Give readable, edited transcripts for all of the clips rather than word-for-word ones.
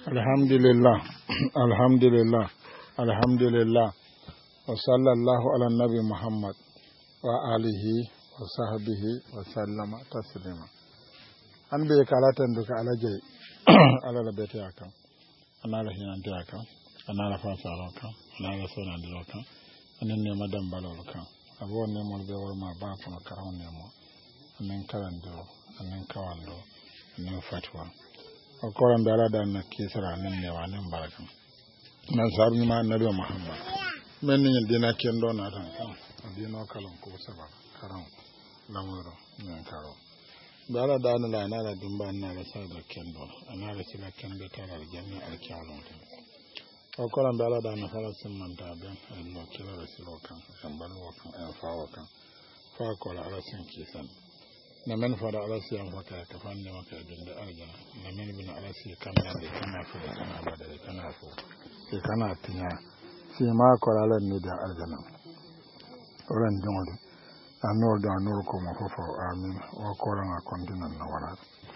Alhamdulillah, alhamdulillah, alhamdulillah. Wa sallallahu ala nabi Muhammad wa alihi wa sahbihi wa sallama taslima. An be kalatan duka alaje ala la bete akan. Anala hinante akan. Anala fasalo akan. Anala sonandi akan. Anen ne madam balol akan. Abo ne mo be wor ma ba ko karam ne mo. Anen kalando, anen kawando, anen fatwa. O koran da ala na kisara nan ne wa nan barakan nan sabu ma annabi Muhammad men ni dina kendo na tan kan dina kalon ko saba karam lamuro nan karo da ala da na la dumba na la sa da kendo ana la sila kendo ta la janna al kiyalon o koran da ala da na fara sun man da ben Allah kira rasilo kan san balwo kan an fawo kan fa ko la ala sun kisan na men fara alasi an faka ka fanne maka dinda arjana na men bin alasi kana da kana fo kana bada kana fo sai kana tinya sai ma koralan ne da arjana oran jongo anor da anor ko mo fofo amin o koran a kondinan na wala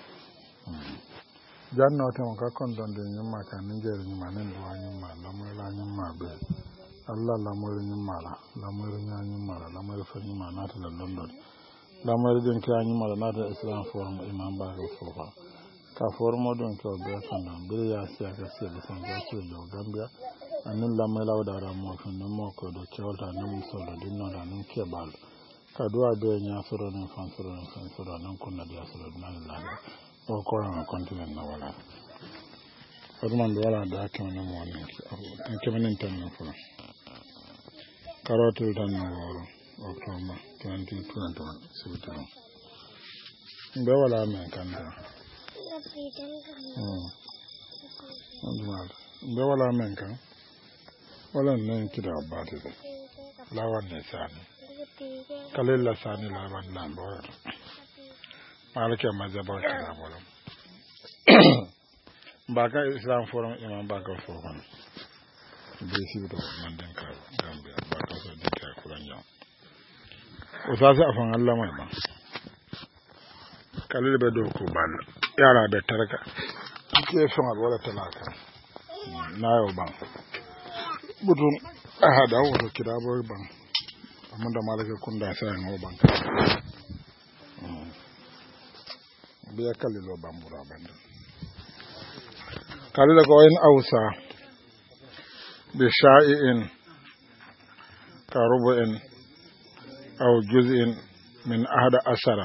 janno to ka kondon de nyuma ka ninjere nyuma nen do nyuma la mo la nyuma be Allah la mo nyuma la mo nyuma la mo fa nyuma na ta london lamar din ka yi mala na da Islam forum imam ba ga fofa ka forum don to be sanan bir ya siya ka sai da san ga ce do Gambia anin lamar lawda ra mo kan mo ko do kyauta nan so da dinno da nan ke bal ka duwa be nya soro nan fan soro nan kunna da soro nan la o ko ran continent na wala fadman da wala da kan nan mo nan an ke manin tan na fura karotul tan no October 2021 September. Mbe wala men kanda. Mbe wala men kan. Wala nen kida bati de. Lawan ne sani. Kalilla sani lawan lambo. Malike mazaba kida bolam. Baka Islam forum imam baka forum. Besi to manden ka Gambia baka so de ka kuranya. Usasi afan Allah mai ba kalil be do ko bal yara da tarka ke son wala talaka na yo ban budun ahada wato kidabo ban amma da malaka kunda sai ngo ban ka biya kalilo ban bura ban kalil ko in ausa bi sha'in karubu'in أو جزء من أحد عشر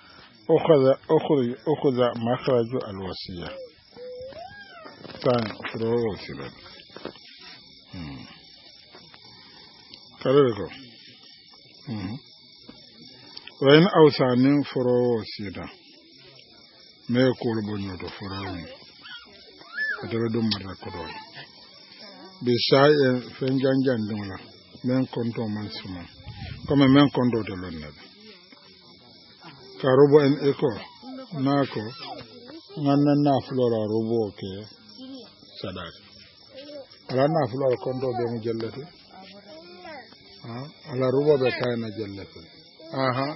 أخذ مخرج الوصية ثاني فروع وصية كذلك وإن أوسع من فروع وصية ما يقول بنيو فروع فتبدو مرة كدول بشاي فنجان جان دملا من كنتم من سمان comme men kondo de lonna ka robo en eko nako nganna na flora robo ke sadak ala na flora kondo be mu jellete ala robo be kayna jellete aha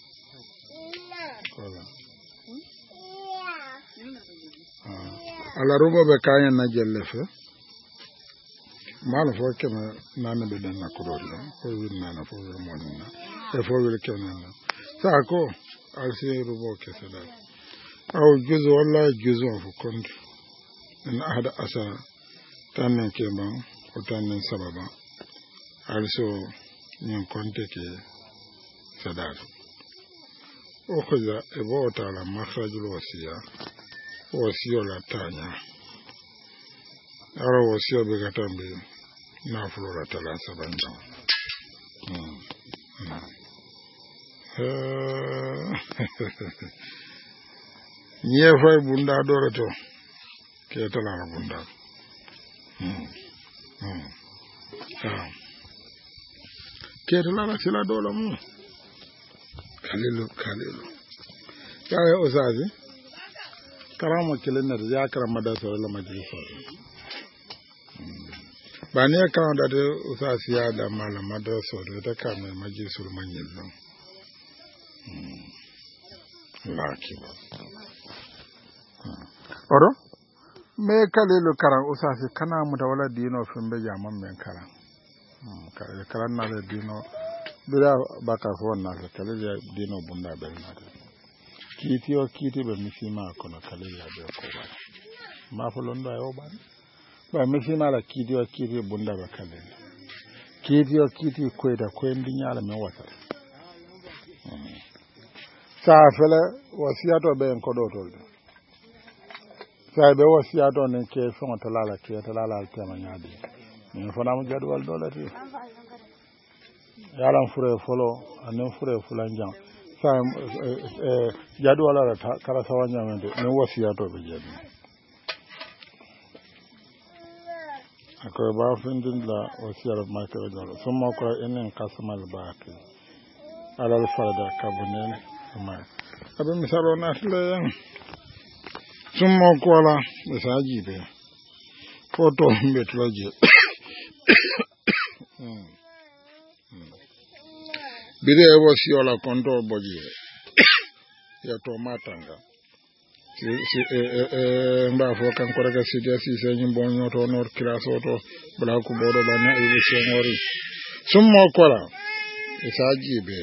ala robo be kayna jellete malo fo kema nana be dan nakoro fo wir nana fo wir monina e fo wir kenana sa ko alsi rubo kesada aw juzu wallahi juzu fo kont en ahada asa tanen kema o tanen sababa also nyen konte ke sadar o khoza e bo tala makhrajul wasiya wasiyo la tanya ara wasiyo be gatambe na flora tala sabanda nye fay bunda dorato ke tala bunda ke tala sila dola mu kalilu ya ozazi karama kilena ya karama da sala majisa ba ne kan da usasiya da malama da so da ka mai majisul manyin nan laki ba oro me kalilu karan usasi kana muta wala dino fembe jaman men karan karan na dino bira baka fo na kalilu dino bunda be na kiti o kiti be misima kono kalilu be ko ba ma fo londo ayo ba misima la kiti o kiti bunda be kalilu kiti o kiti koyda koyendi nyaala men wata sa fele wasiyato be en kodo tolde sa be wasiyato nen ke fon talala tema nyaadi min fona mo jadwal dolati yalan fure folo anen fure fulanjang sa jadwal ala kala sawanya men ne wasiyato be jaddi akoy ba findin la wasiyar makara dole summa ko enen kasmal baaki alal farada kabunen ma abin misalo na tlayan summa ko la misaji be foto be tlaje bide wasiyola konto boje ya to matanga mba fo kan ko raga sidia si sen bon nyoto nor class auto bla ko bodo bana e senori summo kola isaji be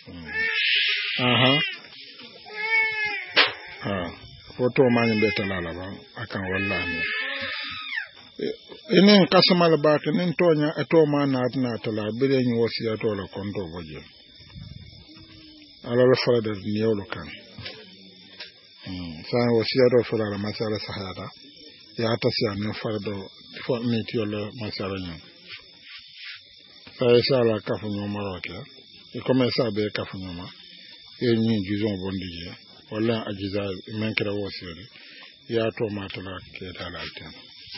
foto mani be talala ba akan wallahi enen kasmal ba ken tonya eto mana na tala bire ni wasiya to la konto boje ala la fara ni yolo kan sa wasiya do fara la masala sahada ya ta siya ne fardo fo ni ti yolo masala ni sa sala kafu no maroke e comme ça be kafu no ma e ni juzon bondije wala ajiza men kira wasiya ya to matala ke tala tan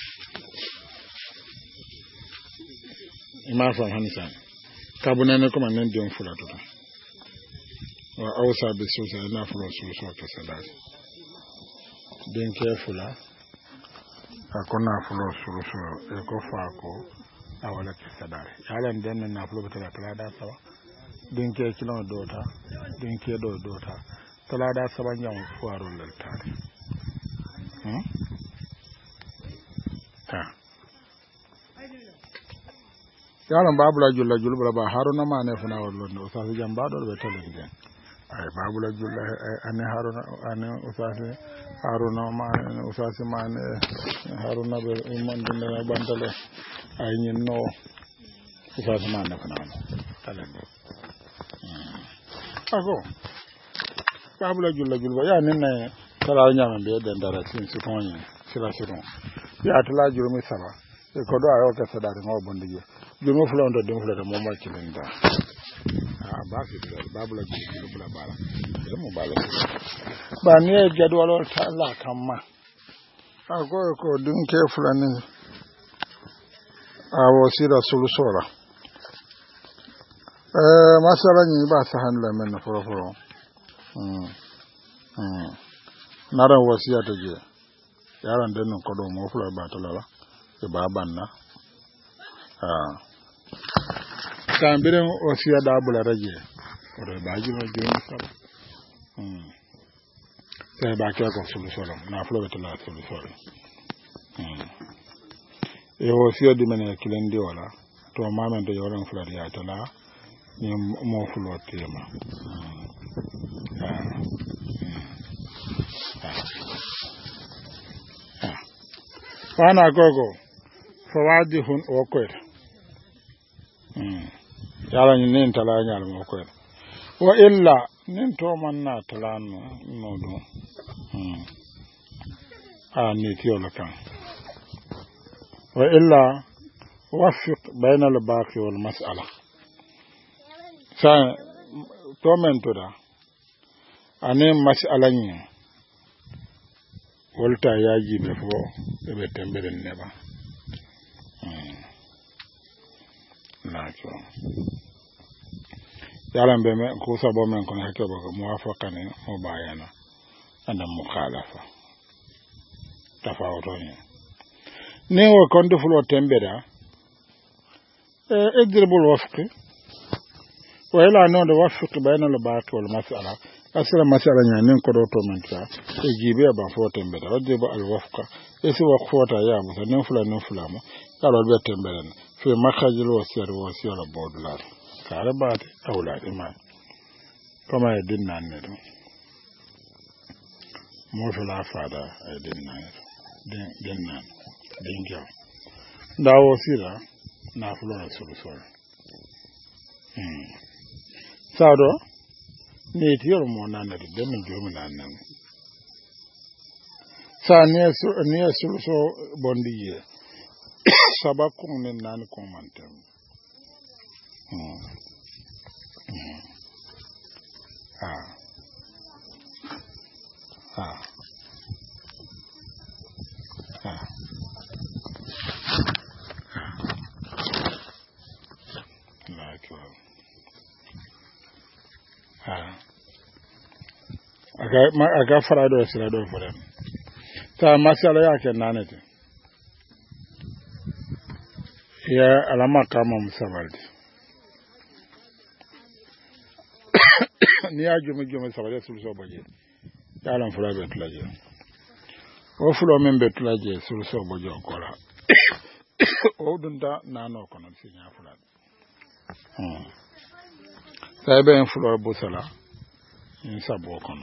ima fa hanisa kabunene ko manen dion fula to wa awsa be sosa na fula sosa to salati den ke fula akona fula sosa e ko fa ko awala ke sadare yalan den na fula to la da sawa den ke kilo dota den ke dota tala da saban jam fuaro laltare yaron babula julla julbula ba haruna ma ne fana wallo no sa jamba do be telende ay babula julla ane haruna ane usase haruna ma usase ma ne haruna be man dinna bandale ay nyinno usase ma ne fana telende ago babula julla julba ya ninne tala nyama be den dara tin su tonye sila siron ya tala jurumi saba e ko do ayo ka sadare ngo bondije jumo fulondo dem fulata mo ma ci linda ba fi babula ji bula bala mo bala ba ni jadwal ta Allah kamma ko dun ke fulani a wasira sulusora masala ni ba sa hanla men na foro nara wasiya ta je yaran den ko do mo fula ba ta lala e ba banna kambiren wasiya da bula raje ore baji no joni sala sai ba ke ko sulusora na fula ta la sulusora e wasiya di mena kilendi wala to mamen de yoran fula ya ta la ni mo fulo tema wana gogo fawadihun okoy yala ni nen tala nyal mo koy wa illa nen to man na tala no do ni tiyola kan wa illa wafiq bayna al baqi wal mas'ala sa to men to da ane mas'ala ni volta yaji be fo be tembere neba nacho yalan be me ko sabo men kon hakke ba muwafaqani mo bayana anda mukhalafa tafawuto ni wo kon defulo tembera idribul wafq وإلا أنه وفق بين الباط والمسألة أصل مسألة يعني كدو تومنتا يجيبي أبا فوتن بدا وجب الوفق يسي وقفوتا يا موسى نفلا ما قالوا بيتن بدن في مخرج الوسير بودلار كاربات أولاد إيمان كما يدنا الندو موفلا فادا يدنا دنا دينجو داو سيرا نافلو رسول سول sado ne tiyar mo nan da min jomi nan nan sa ne so bondiye sabakun ne nan ko mantem aga fara do sira do fara ta masala yake nanete ya alama kama musabalti ni ajume sabale sulso boje yalan fura be tulaje o fulo men be tulaje sulso boje kola o dunda nano kono sinya fura sai ben fulo busala in sabo kono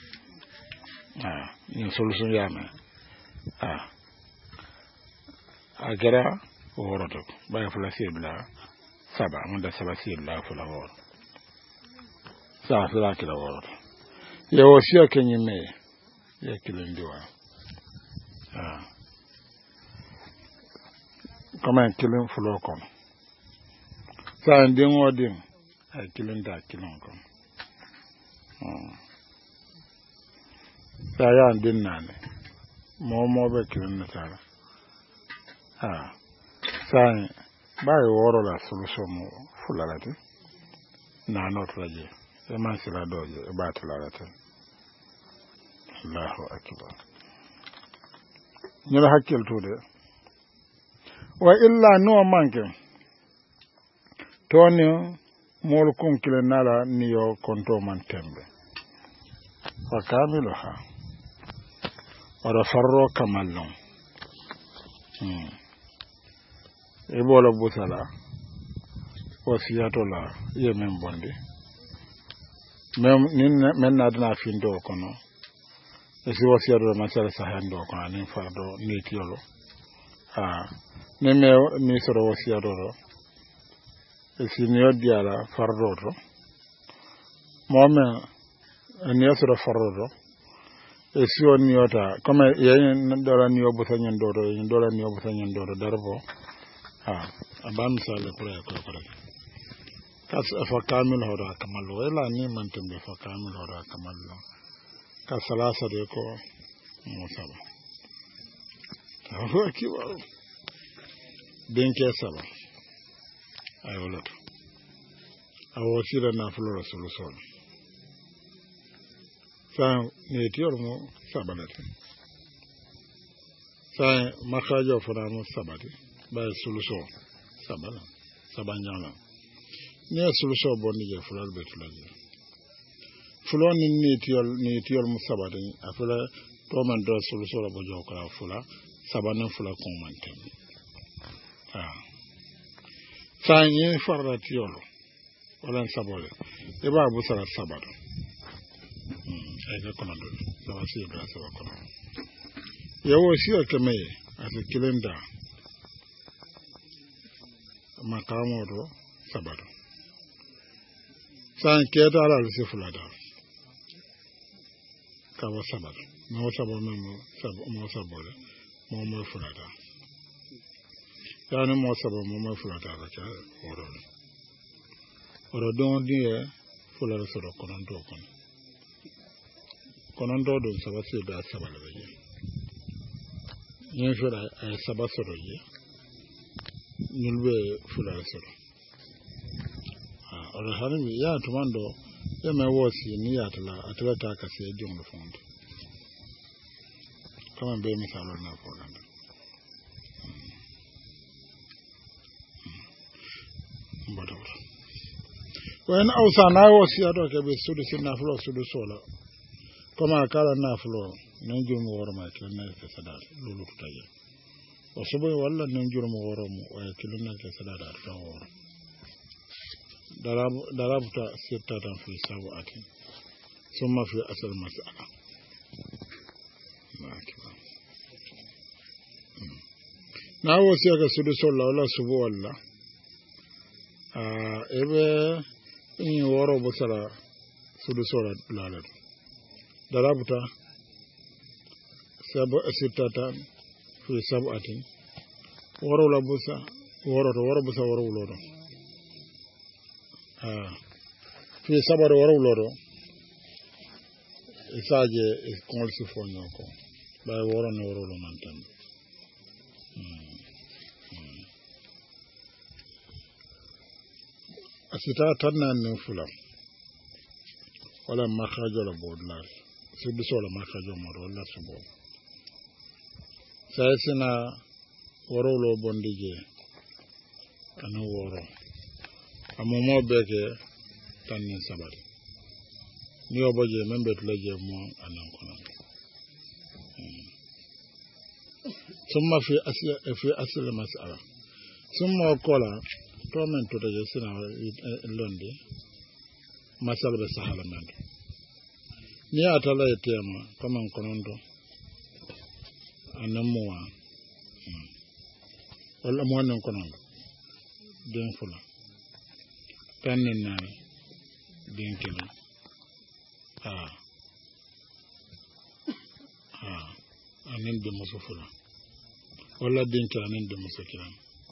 in solution yame agera woroto bay fula sibla saba munda saba sibla fula woro sa fula kila woroto ye wosiya kenyi me ye kilindiwa kama kilin fulo kono sa ndin wodin ay kilinda kilon kono saya din nane mo be kirin na tara sai bai woro la solution mo fulalati na not raje e man sila doje e batulalati Allahu akbar nyala hakkel to de wa illa no manke toni mol kon kilen nala niyo konto man tembe fakamiluha wara farro kamallon ebola busala wasiyato la yemen bondi men nadna findo kono esi wasiyato masala sahando kono nin fardo nitiyolo neme ni soro wasiyato ro esi niodiala fardo ro momen ni soro fardo ro esi on niota comme yen dola ni obutanyen dodo yen dola ni obutanyen dodo darbo aban sale kure ko kas fa kamil hoda kamallo ela ni mantumbe fa kamil hoda kamallo ka salasa de ko musaba ho ki wa denke sala ay wala awo sira na flora solution sa ne tiyor mo sabalati sa makajo fara mo sabati ba solution sabala sabanyala ne solution bonni je fulal betulaje fulon ni tiyor mo sabati afula to man do solution bo jokra fula sabana fula ko mante sa ni farra tiyolo wala sabole e ba bu sara sabato ega kono do sawa si bra sawa kono yawo si o keme ase kilenda makamo do sabato san keta ala si fulada ka wa sabato no sabo memo sabo mo sabole mo fulada yani mo sabo mo fulada ka cha oro don die fulada so kono do kono do sabasi da sabala be yin fura sabasoro ye nulbe fula soro oro harimi ya tumando ya me wosi ni atla ta ka se jongo fondo kama be misalo na fondo wen awsana wasiyato ke be sudu sinna fulo sudu sola koma kala na fulo non jurmu woro ma ke na ke sadal lulu tutaje o sobo walla non jurmu woro mu o ke lunna ke sadal ta woro darabta sittatan fi sab'ati summa fi asal mas'ala na wasiya ke sudu sola wala subu walla ebe in woro busara sudu sola lalat darabta sittatan fi sab'atin woro la busa woro busa woro lodo fi sabar woro lodo isaje kongol si fonyo ko ba woro ne woro lo nantam asita tannan ne fula wala makhajo la bodlar sudu sola makhajo mo wala subo sayesina woro lo bondije anu woro amomo beke tannin sabar ni oboje membe tulaje mo anan kono summa fi asl mas'ala summa kola to men to de sina londi masal be sahala men ni atala etema kama konondo anamuwa wala mo nan konondo den fula tannen nani den kilo anen de muso fula wala den kilo anen de muso kilo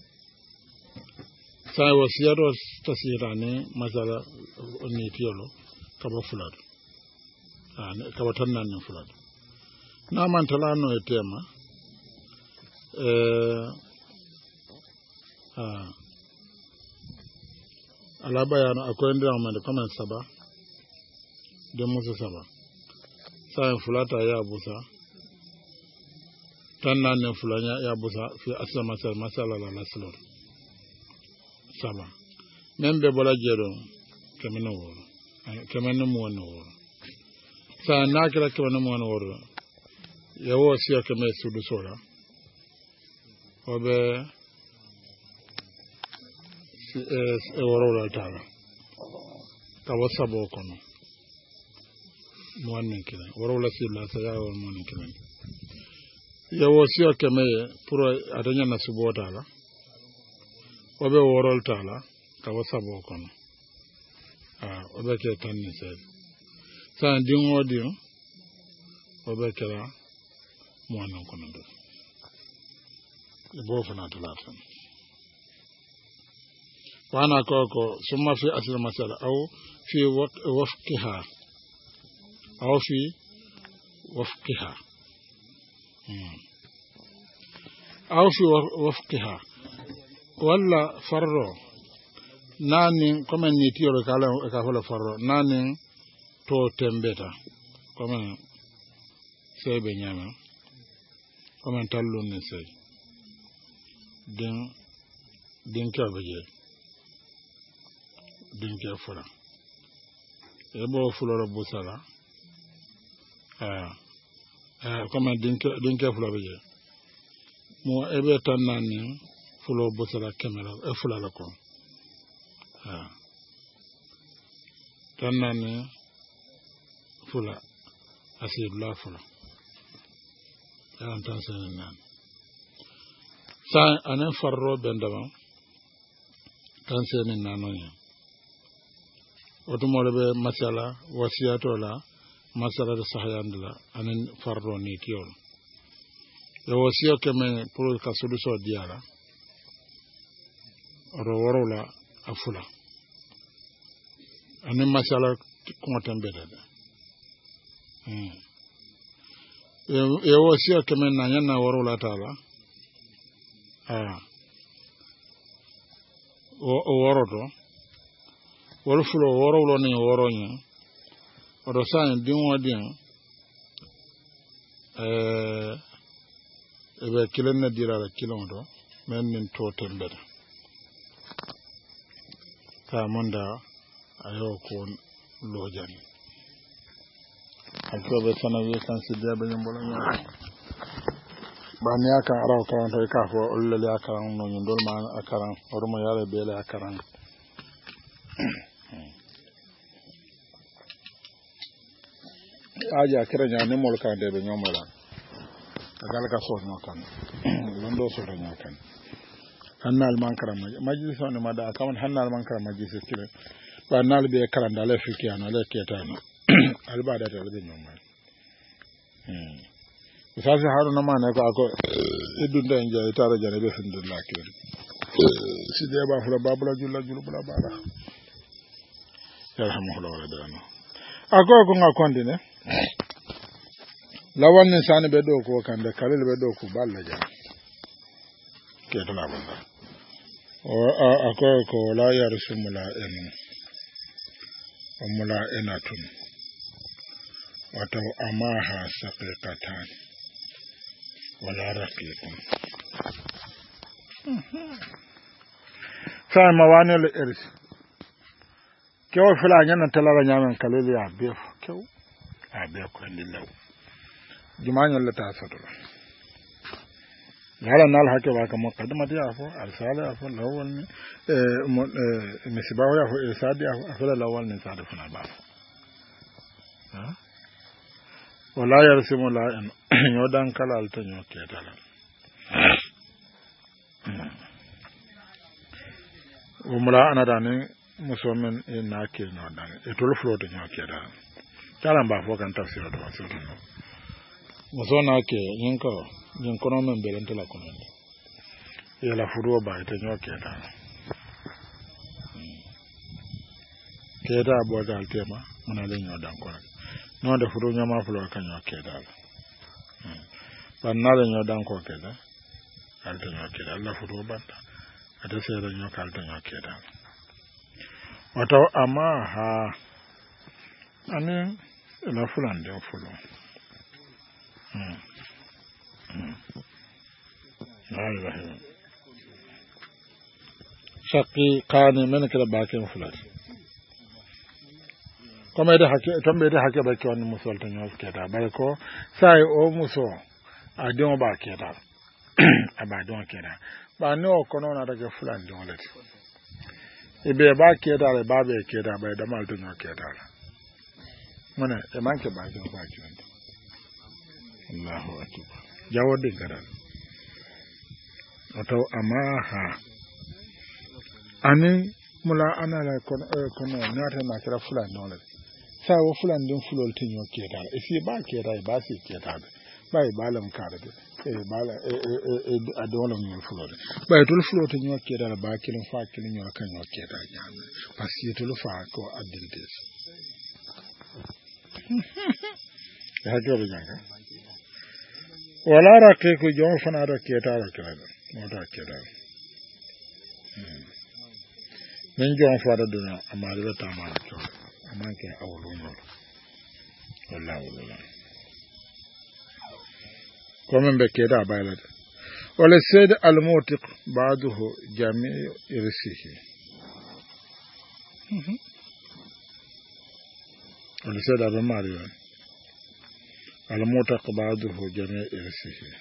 sai wasiyaro tasirane masala ni tiolo kaba fulado kaba tannan fulado na man talano etema ala bayano akoy ndiyam man comme saba de muso saba sai fulata ya busa tannan fulanya ya busa fi asma masala la naslor saba membe bola jedo kemeno woro kemeno mo no woro sa nakira kemeno mo no woro yawo siya keme sudu sola obe woro la tala kawo sabo kono mo annen kila woro la sila sa yawo mo annen kila yawo siya keme pour atanya na subo tala obe worol tala kawo sabo kono obe ke tanni se sa dingo dio obe kala mo anan kono do bo fana talata wana koko summa fi asl masala aw fi wafqiha aw fi wafqiha aw fi wafqiha walla farro nani comme ni tioro kala ka hola farro nani to tembeta comme sebe nyama comme tallu ne sey din ka beje din ka fura e bo fuloro busala comme din ka fula beje mo ebe tan nani fulo busala kamera e fulala ko tan nani fula asib la fula yan tan sen nan sa anen farro bendama tan sen nan non otumole be masala wasiyato la masala de sahayandla anen farro ni tiol e wasiyo keme pour ka solution diara ro worola afula anen masala ko tambede e wasiyo keme na yana worola tala o woroto wol fulo worolo ni woronya odo san dinwo din ebe kilen na dira la kilondo men min to tembede ta monda ayo ko lojan akobe sanawi kan sidya be nyambola nya bani aka araw kan tay ka fo ullal akaran no nyindol ma akaran ormo yare bele akaran aja kira nya ne mol kan de be nyomola agal ka so no kan non do so nya kan hannal man karam majlis on ma da kan hannal man karam majlis kire ba nal be karanda le fikiyano le ketano albada ta le nyoma sasa haruna mana ko ako idunda nje tara jare be findullah kire sidi ba fura babula julla bula bara yarhamuhullah wala dano ako ko ngakondi ne lawan ne sani be do ko kande kalil be do ko balla ja ke to la balla o ako ko la yarsumula enu umula enatun wato amaha saqiqatan wala raqiqun sai mawani al irs kew fila nyana talara nyamen kalili ya bef kew a be ko ndilaw jumanyo la ta soto yala nal hakke wa ka muqaddamati afo arsala afo lawal ni misbahu afo irsadi afo lawal ni sada funa ba ha wala yarsimu la en yodan kala alta nyoke tala umra anadani musomen na ke no dan e tolo floto nyoke da kala mba fo kan tafsir do so no musona ke yinko no men belente la kono yela fudo ba ite nyoke da keda bo dal tema mona le nyodan ko no de fudo nyama fulo kan nyoke da ban na le nyodan ko keda alta nyoke da la fudo banta ata se le nyoka alta nyoke da wato amma ha ani la fulan de fulo shaqi qani men kala baken fulat comme de hakke tombe de hakke ba ko musol to nyos keda bay ko sai o muso a don ba keda aba don keda ba no kono na daga fulan don let ibe ba keda le ba be keda bay da mal to nyos keda mana e manke ba ko ba ki Allahu akbar jawode garan oto amaha ani mula anala kono nata na kira fulan don let sa wo fulan din fulol tin yo keda e fi ba keda ba si keda ba e balam karade e bala adon no fulol ba e tul fulol tin yo keda ba kilin fa kilin yo kan yo keda nyame parce que tul fa ko adildes ya jobe janga wala rakke ko jon fana do keda la keda mo da keda men jon fa do na amari ta ma ko amanke awluno wallahi wallahi comme be keda bayla wala sayyid al-mutiq ba'dahu jami' irsihi wala sayyid al-mariyo al-mutiq ba'dahu jami' irsihi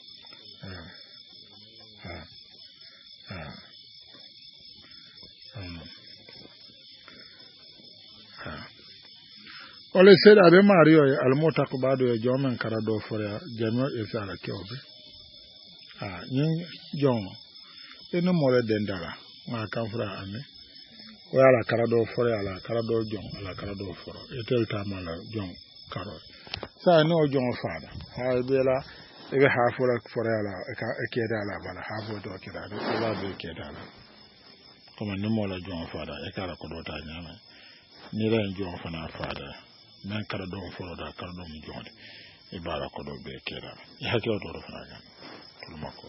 wala sayyid abe mariyo al-mutiq ba'dahu jomen karado fora jami' irsa kewbe nyin jon eno mole dendara ma kan fura ame wala karado fora ala karado jon ala karado fora etel tamala jon karo sa no jon fada ha bela ebe ha fora ala ka ekeda ala bala ha bo do keda do ba be keda ala kuma no mole jon fada e kala ko do ta nyama ni ren jon fana fada men karado fora da karado mi jon e bara ko do be keda e hakilo do fana ga makko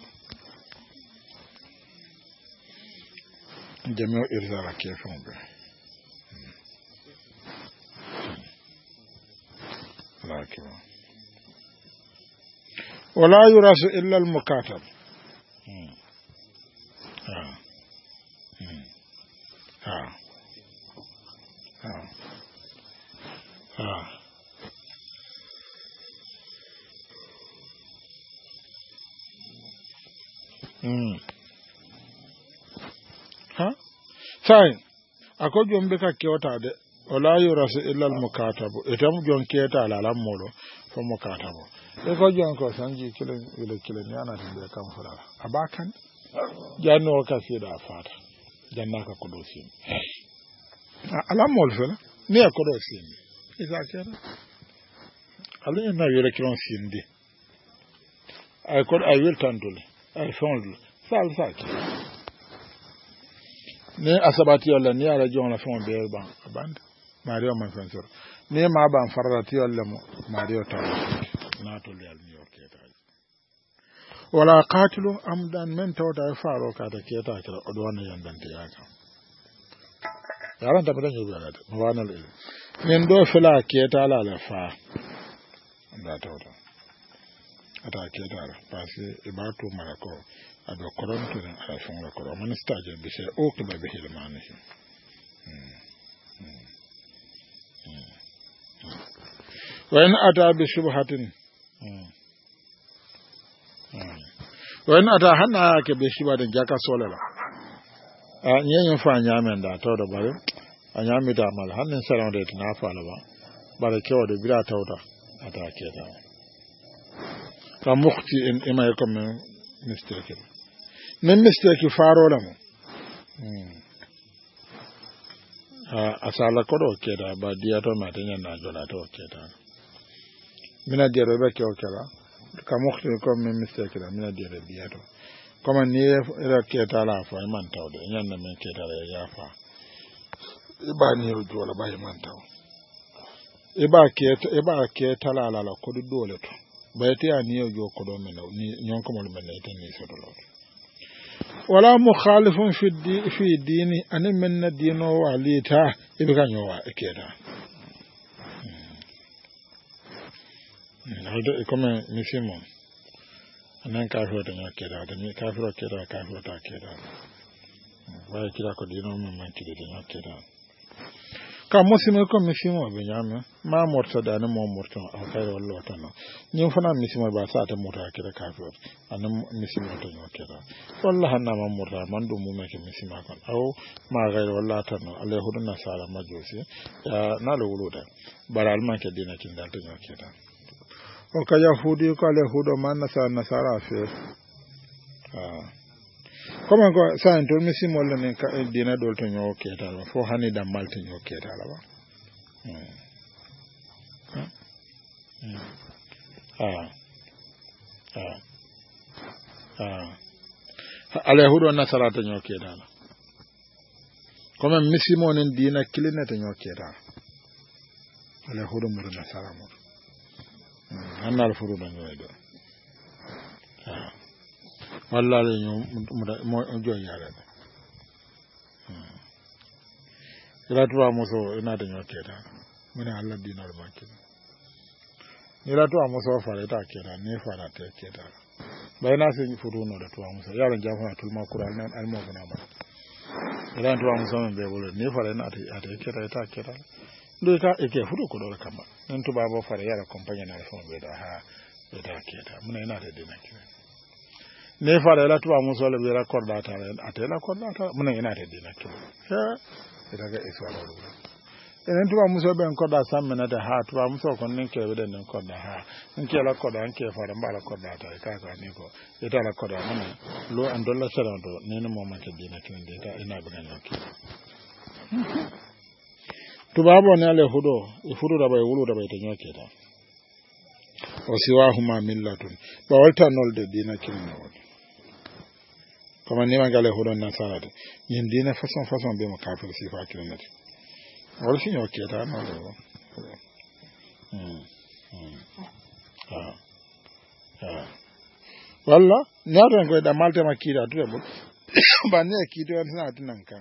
jami'u irzala kefon be lakiwa wala yurasu illa al-mukatab ha sai ako jombe ka kewta de wala yurasu illa al mukatabu etam jon keta la lamolo fo mukatabu e ko jon ko sanji kilen yana de kam fura abakan janno ka sida fata janna ka ko dosin alamol fela ni ko dosin isa kera alin na yele kilon sindi ay ko ay wel tandule ay fondul sal saki ne asabati wala ni ala jona fon be ban abanda mario man sensor ne ma ban farati wala mo mario ta na to le al new york ta wala qatilu amdan men tawda faro ka ta keta kira odwana yandante yaka yaran da bidan yobe ala mo wanal il nen do fela keta la fa da tawda ata keta parce ibatu marako ado koronto den ala fon la koro minister je bi se o ke be hil manihi wa in ata bi shubhatin wa in ata hana ke be shubhatin jaka solela a nyen fa nyamen da to da bare anyami da mal hanin saran da na fa la ba bare kewa da bira tawda ata keta ka mukhti in ima yakum mistake min mistake faro la mo asala kodo keda ba dia to ma tanya na jola to keda mina dia roba ke okela ka mokhti ko min mistake la mina dia dia to kama ni era keda la fa man tawde nyan na men keda la ya fa iba ni jola ba man taw iba keta la la ko dole to bayati ani yo ko do men ni nyon ko mo men ni so do wala mukhalifun fi dini ani menna dino walita ibika nyowa ekeda hado ikome misimo anan ka hota nyakeda da ni ka hota keda ka hota keda wa kira ko dino men man kide nyakeda ka musimo ko misimo be nyama ma morta da na mo morta akay wallo tano nyum fana misimo ba sa ta mota kida ka hota anan misimo to nyakeda wallahi hanna ma morta man do mu meke misimo kan aw ma gayr wallahi tano alay huduna sala majosi na lo wuluda baral man ke dina kin dal to nyakeda o ka yahudi ko alay hudo man nasara fe comment ko sa en to misimo le ne ka dina dol to nyokeda fo hani da malti nyokeda la ba ala hudo nasara to nyokeda la comme misimo nen dina kilina to nyokeda ala hudo mo nasara mo annal furu da nyoydo wallahi mo joy yara ila tuwa muso ina da nyokeda muna Allah dinar banki ila tuwa muso fara ta keda ne fara ta keda bai na sai furu no da tuwa muso yaran jafa tulma Qur'an nan almo bana ba ila tuwa muso men be bolo ne fara na ta keda ta keda ndo ta eke furu ko do kama nan to babo fara yara compagnie na fon be da ha be da keda muna ina da dinar keda ne fara la tuwa muso le be rakorda ta atela korda ta muna ina da dinar keda ha ita ga iswala ruwa enen tuwa muso ben korda sammena da ha tuwa muso kon nin ke weden nin korda ha nin ke la korda an ke fara mbala korda ta ka ka ni ko ita la korda mun lo an dolla sara do ne no mo ke dina kin de ta ina bugan yoki tuba bo ne ale hudo da bai wulu da bai ta nyoke ta o siwa huma millatun ba walta nol de dina kin no kama ni mangale hudo na sara de yin dina façon be mo kafir sifa kin na wala si nyoke ta no lo walla nyaata ko da malte makira to bo ba ne kido na tunan kan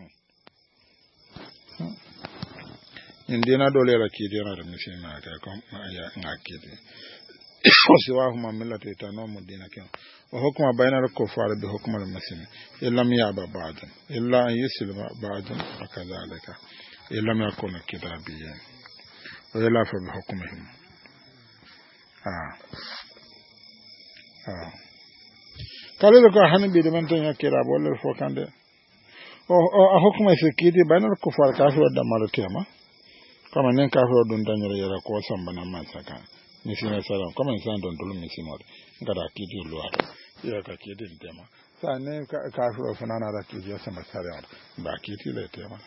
indina dole la kido na da misina ka ko ya ngakide siwa huma millatu itanomu dina kan wa hukuma bainal kufar bi hukm al muslim illam yaba ba'd illa an yuslima ba'd akadhalika illam yakun kitabiyyan wa ila fa bi hukmihim kala ko hanin bi de man tan yakira bolle fo kande o a hukuma sekiti bainal kufar kafir da malakema kama nen kafir don danyere yara ko sambana man saka misina sala kama insan don dulu misimor ngara kiti luwato ya ka kiti tema sa ne kafir fanana da kiti ya sama sare ba kiti le tema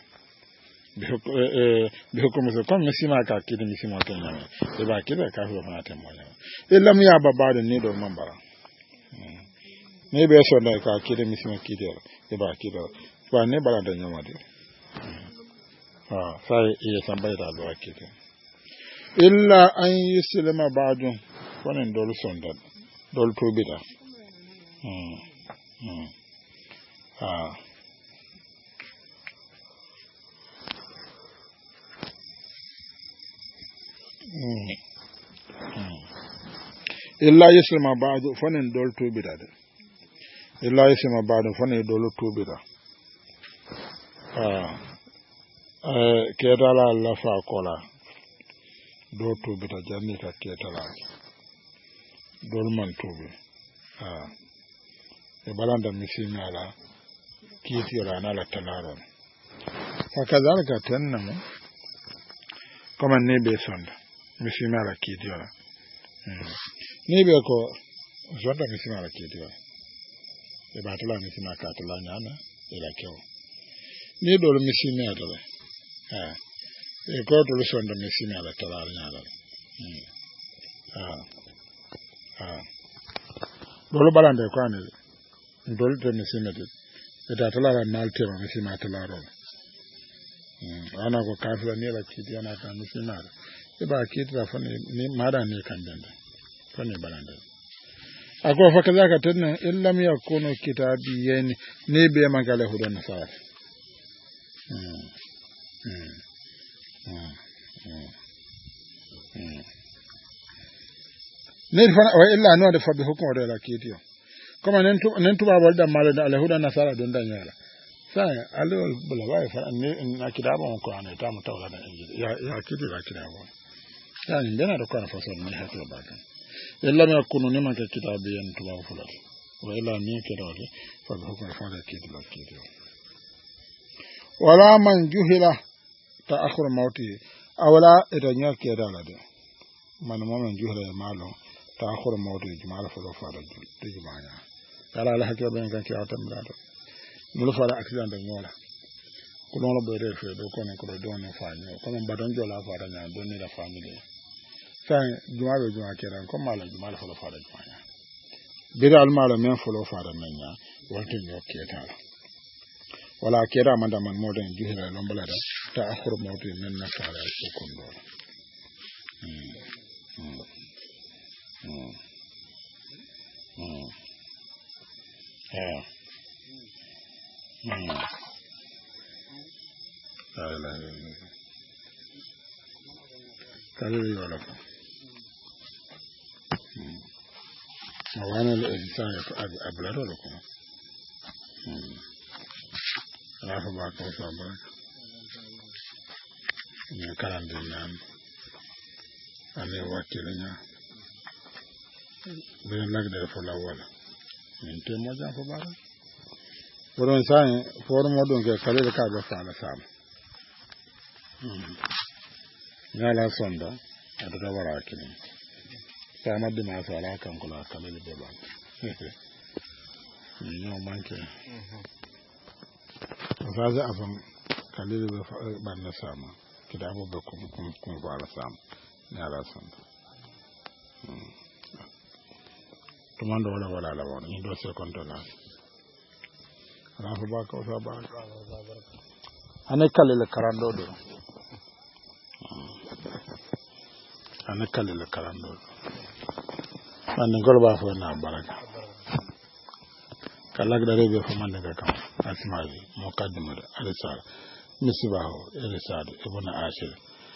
bi hukumu so comme misima ka kiti misima to nyame e ba kiti kafir fanana tema nyame e lam ya babade ni do mambara ne be so da ka kiti misima kiti e ba kiti ba ne bala da nyama de sai iya tambaye da alwa kiti illa an yuslima ba'dun wannan dole son da dole to bida illa yuslima ba'du fanin dole to bida de illa yuslima ba'du fanin dole to bida ketala lafa kola do tubita janni ka ketala dol man tubi e balanda misimi ala kiti rana la talaro fakadhalika tannamu kama nebe sonda misimi ala kiti ala nebe ko zonda misimi ala kiti ala e batala misimi ka tala nyana ila kewo ni dol misimi ala e ko dol sonda misimi ala talaro nyala dole balande ko ane dole te misimi de eta talaro nalte ma misimi talaro ana ko kafira ne la kiti ana ka misimi ala e ba kiti la fane ni mada ne kan danda fane balande ako fakadaka tanna illam yakunu kitabiyan ne be magale hudon nasara ne fana wa illa no da fabi hukumu da lakitiyo kuma nan tuba bal da mala da alhuda nasara don dan yara sai alol bula wai fa ne na kidaba ko ana ta mu tawla da inji ya kidi la kidaba sai ndana da kana fasal ne hato ba kan illa ma kunu ne man ka kitabiyan tuba fulat wa illa ni kidaba fa hukumu fa da kidi lakitiyo wala man juhila ta'akhur mauti awala idan ya ke da lade man man juhila ya malo ta'akhur mauti jumal fa do fara de jumanya kala la hakyo ben kan ki atam lado mulu fara accident de ngola ko non lo bere fe do ko ne ko do ne fa nyo ko non badon jola fara nya do ne la family sai jumal be jumal keran ko mala jumal fa do fara jumanya bira al mala men fa do fara nanya walto nyo ke ta wala kera manda man moden juhira lombala da ta akhur mawti men na fara ko kondo kale wala ko awana le insan ablaro ko rafa ba ko saba ni karande nan ane wakile nya be nagde fo la wala min te mo jam fo bara woron sai for mo don ke kale ka ba sala sam ngala sonda adada wara kini sama de ma sala kan kula kale be ba ni no manke zaza afam kalil be banna sama kidabo be kum wala sama ne ala sama to mando wala la won ni do se kontola ala fa ba ko sa ba ane kalil karando do ane kalil karando ane golba fo na baraka kalak da rebe fo man daga kam asma'i muqaddimah al-risala misbahu al-risala ibn ashir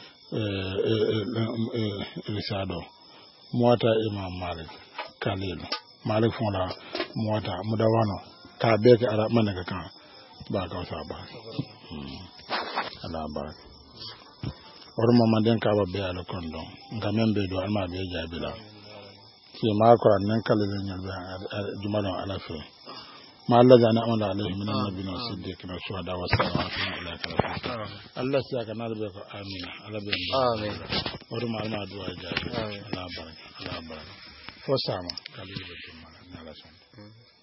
risado muwata imam malik kalil malik fona muwata mudawano ta beke ara man daga kan ba ka sa ba ala ba ormo man den ka ba be ala kondo ngamen be do alma be jabila في ما قرأنا كالذين جمال على فيه ما الذي أنعم عليه من النبيين والصديقين والشهداء والصالحين أولئك رفيقا الله سيكون بك آمين على بين آمين ورمى المعدوى جاهل على بركة فسامة قال لي بالجمال على سنة